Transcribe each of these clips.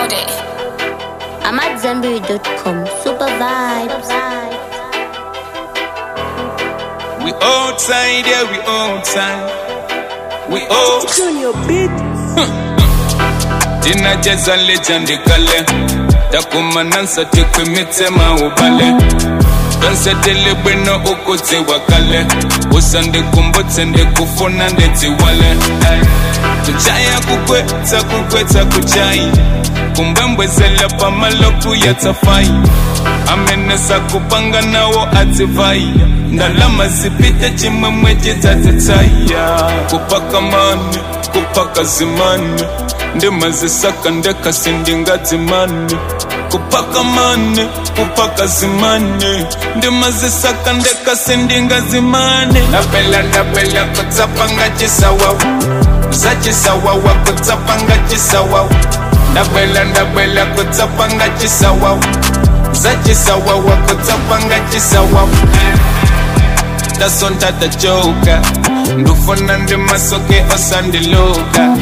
Melody. I'm at Zenberry.com. Super vibes. We outside, yeah, we outside. We outside. Junior beat. Tinacheza legend kale. Takumanansa tikwimitsema ubale. Dansetele bwino ukuti wakale. Usande kumbotse ndekufuna ndeti wale. Kuchaya kukweta kuchai. Kumbembwezela pamaloku ya tafai. Amenesa kupanga nawo ativai. Ndalama zipite chimamwe jitatetaya. Kupaka mani, kupaka zimani. Ndima zisaka ndeka sindinga zimani. Kupaka mani, kupaka zimani. Ndima zisaka ndeka sindinga zimani. Ndabela kutsapanga chisawawu. Zachisawawa kutsapanga chisawawu. Ndabela kutsapanga chisawawu. Zachisawawa kutsapanga chisawawu. Dasonta da joka. Ndufuna ndimasoke osandiluka.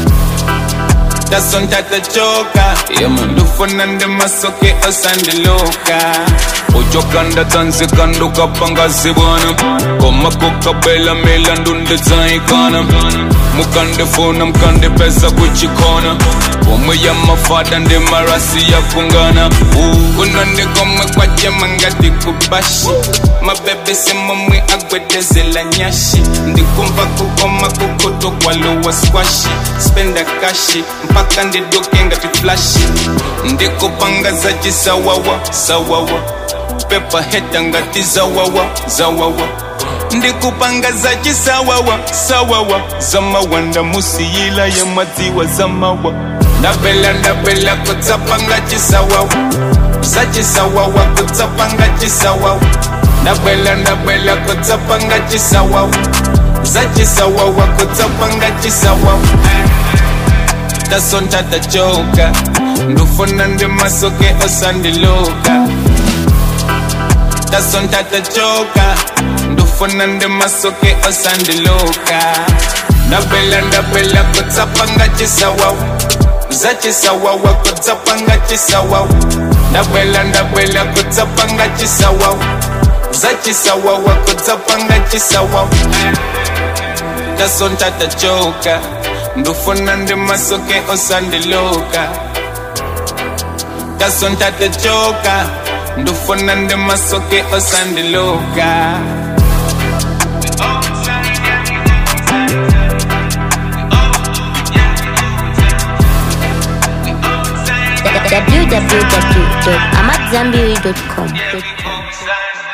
Dasonta da joka. Ndufuna ndimasoke osandiluka. Ujokanda tanzi kanduka panga zibwana. Koma kukabela mela ndunde zaikana. Mukande funa mkande pesa kuchikona. Umu ya mafada ndi marasi ya kungana. Unande kome kwa jemangati kubashi. Mabebe sema mwi agwedeze la nyashi. Ndikumva kukoma kukoto kwa lowa squashi. Spenda kashi, mpaka ndidoke ngati flashi. Ndikupanga za jisawawa, sawawa. Pepa heta ngati zawawa. Ndikupanga za jisawawa, sawawa. Zamawanda musiyila ya maziwa zamawa. Ndabela kutsapanga jisawawa. Zachisawawa kutsapanga jisawawa. Ndabela kutsapanga jisawawa. Zachisawawa kutsapanga jisawawa. Dasonta da joka. Ndufuna ndimasoke osandiluka. Dasonta da joka. Ndufuna ndimasoke osandiluka. Ndabela kutsapanga jisawawa. Zachisawawa kutsapanga jisawawa. Ndabela kutsapanga jisawawa. Zachisawawa kutsapanga jisawawa. Dasonta da joka. Ndufuna ndimasoke osandiluka. Dasonta da joka. Ndufuna ndimasoke osandiluka. www.amatzambiri.com